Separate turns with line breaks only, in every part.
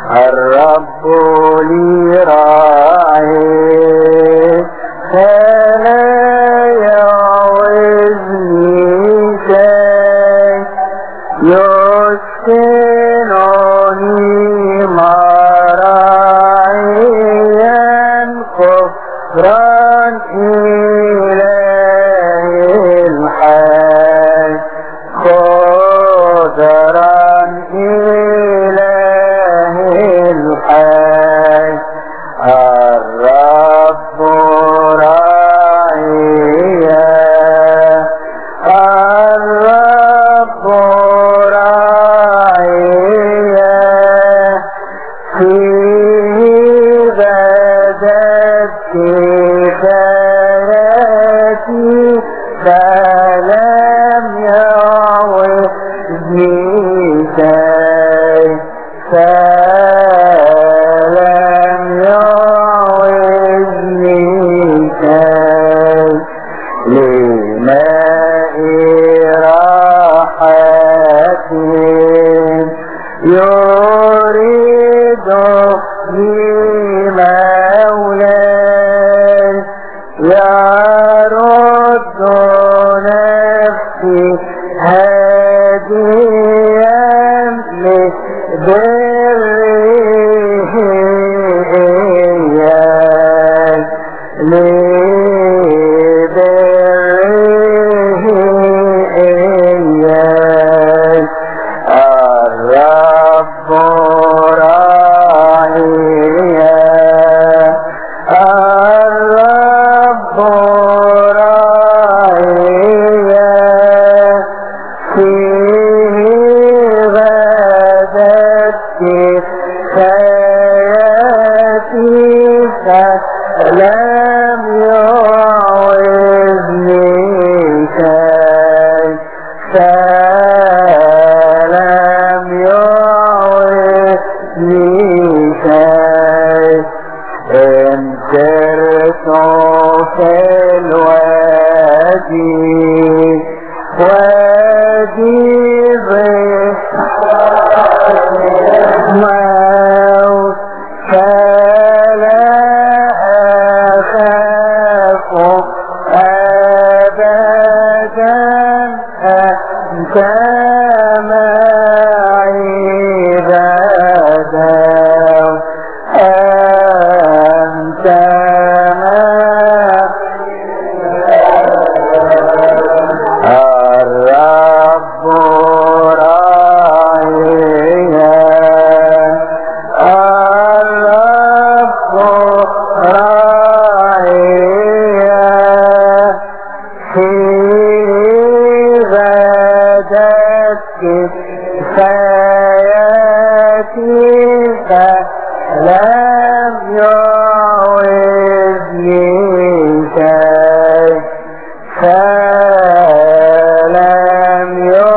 الرب لي راعي فلا يعوزني شيء يسكنني مراعيا قفرا إليه الحي خضرا إليه الحي الرب راعي الرب راعي فيه بدت كفايتي فلم يعوزني شيء فلم يعوزني شيء لماء راحتي يريد مولاي يرد نفسي هاديا لبره إياك لبره إياك الرب راعي الرب راعي فيه غدت كفايتي فلم يعوزني شيء فلم يعوزني شيء إن سرت في الوادي وادي الموت فلا أخاف أبدا أنت معي غدا أنت الرب راعي الرب راعي فيه غدت كفايتي فلم يعوزني شيء فلم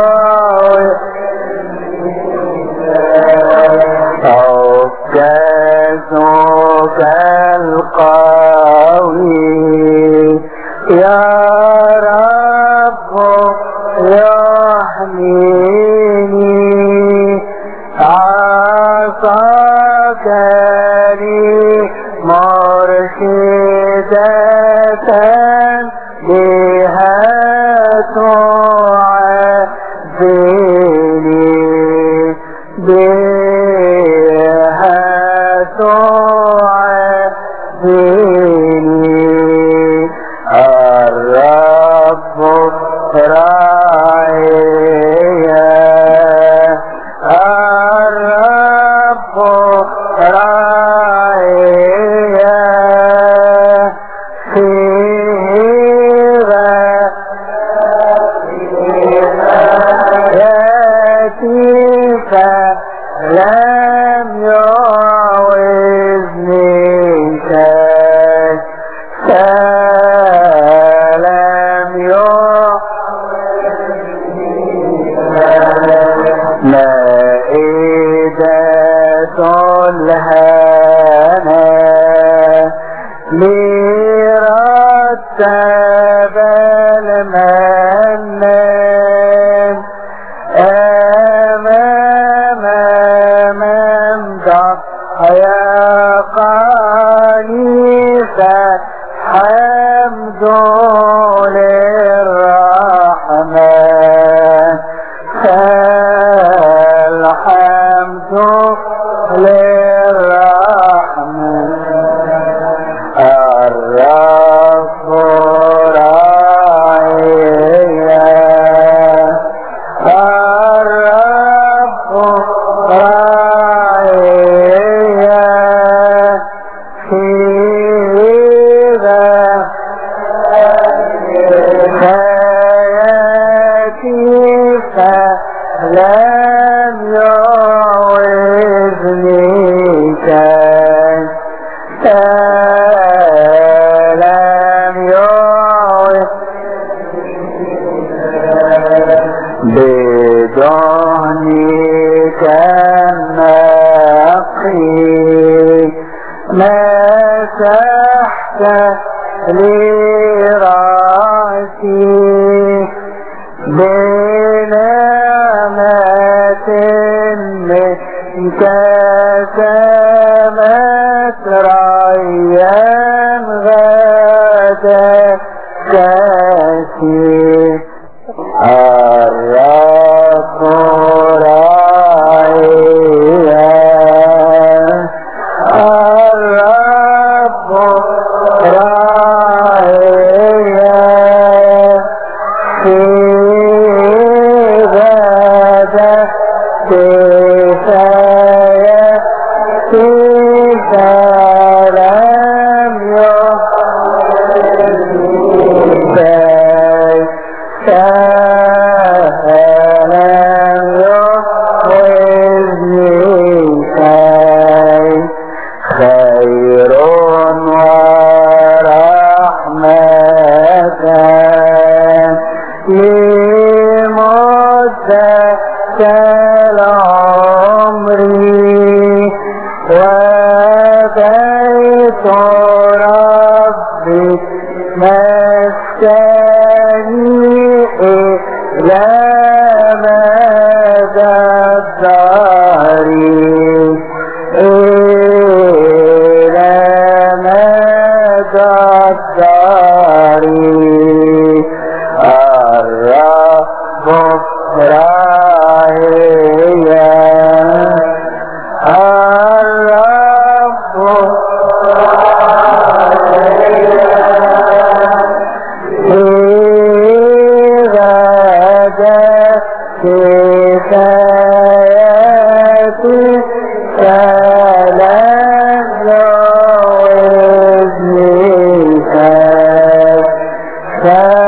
عكازك القوي يا رب يحميني عصاك لي مرشدة بها تعزني بها تعزني الرب راعي الرب راعي فيه غايتي فلم يعوزني شيء فلم يعوزني مائدة الهنا لرتب المنان أمام من يا قانيسة حمد للرحمن الحمد للرحمن الرب راعينا الرب راعينا في حياتي فلم يعوزني لم يعوزني بدونك النقي مسحت لي رأسي بنعمة منك سمت ريا غدا كثير الرب راعينا الرب راعينا في غدا كفايتي فلم خير ورحمة لمدة العمر وبيت ربي مسكني إلى مدى الدهر إلى مدى الدهر الرب راعينا الرب كفايتي فلم يعوزني